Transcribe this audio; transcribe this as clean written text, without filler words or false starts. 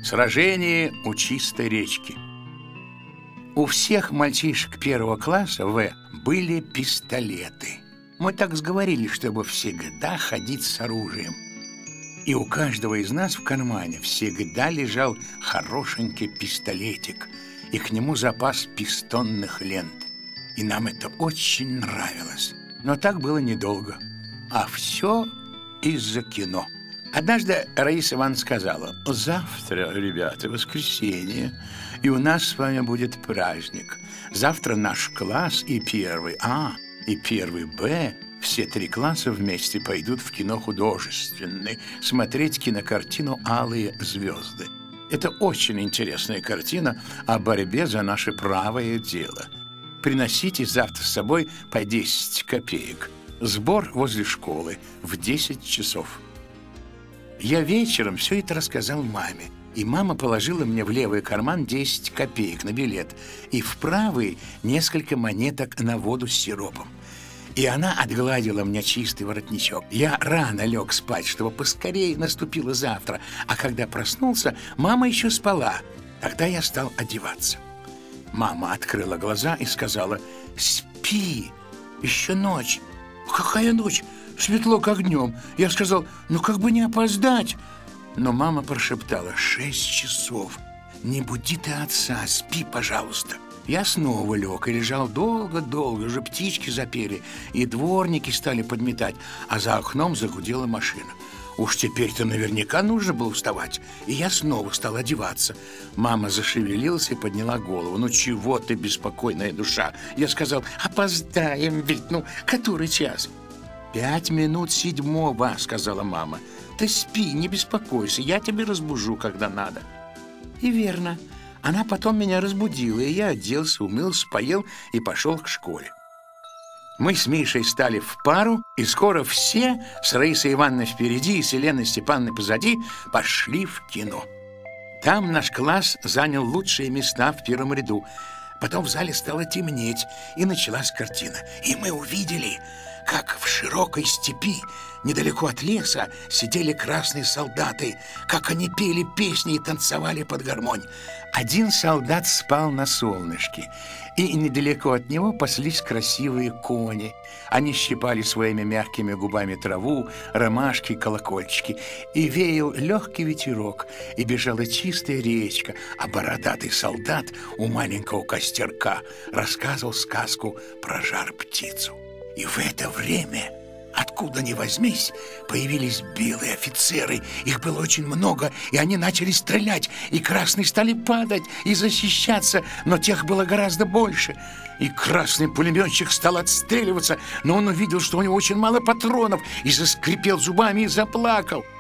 Сражение у чистой речки. У всех мальчишек первого класса были пистолеты. Мы так сговорились, чтобы всегда ходить с оружием. И у каждого из нас в кармане всегда лежал хорошенький пистолетик, и к нему запас пистонных лент. И нам это очень нравилось. Но так было недолго. А все из-за кино. Однажды Раиса Ивановна сказала: «Завтра, ребята, воскресенье, и у нас с вами будет праздник. Завтра наш класс и первый А, и первый Б, все 3 класса вместе пойдут в кино художественный смотреть кинокартину «Алые звезды». Это очень интересная картина о борьбе за наше правое дело. Приносите завтра с собой по 10 копеек. Сбор возле школы в 10 часов». Я вечером все это рассказал маме, и мама положила мне в левый карман 10 копеек на билет и в правый несколько монеток на воду с сиропом. И она отгладила мне чистый воротничок. Я рано лег спать, чтобы поскорее наступило завтра, а когда проснулся, мама еще спала. Тогда я стал одеваться. Мама открыла глаза и сказала: «Спи, еще ночь». «Какая ночь? Светло как днем». Я сказал: «Ну как бы не опоздать». Но мама прошептала: «6 часов. Не буди ты отца, спи, пожалуйста». Я снова лег и лежал долго-долго, уже птички запели, и дворники стали подметать, а за окном загудела машина. Уж теперь-то наверняка нужно было вставать, и я снова стал одеваться. Мама зашевелилась и подняла голову. «Ну чего ты, беспокойная душа?» Я сказал: «Опоздаем ведь, который час?» 5 минут 7, сказала мама. «Ты спи, не беспокойся, я тебя разбужу, когда надо». И верно. Она потом меня разбудила, и я оделся, умылся, поел и пошел к школе. Мы с Мишей стали в пару, и скоро все, с Раисой Ивановной впереди и с Еленой Степановной позади, пошли в кино. Там наш класс занял лучшие места в первом ряду. Потом в зале стало темнеть, и началась картина. И мы увидели, как в широкой степи, недалеко от леса, сидели красные солдаты, как они пели песни и танцевали под гармонь. Один солдат спал на солнышке, и недалеко от него паслись красивые кони. Они щипали своими мягкими губами траву, ромашки, колокольчики, и веял легкий ветерок, и бежала чистая речка, а бородатый солдат у маленького костерка рассказывал сказку про жар-птицу. И в это время, откуда ни возьмись, появились белые офицеры. Их было очень много, и они начали стрелять, и красные стали падать и защищаться, но тех было гораздо больше. И красный пулеметчик стал отстреливаться, но он увидел, что у него очень мало патронов, и заскрипел зубами и заплакал.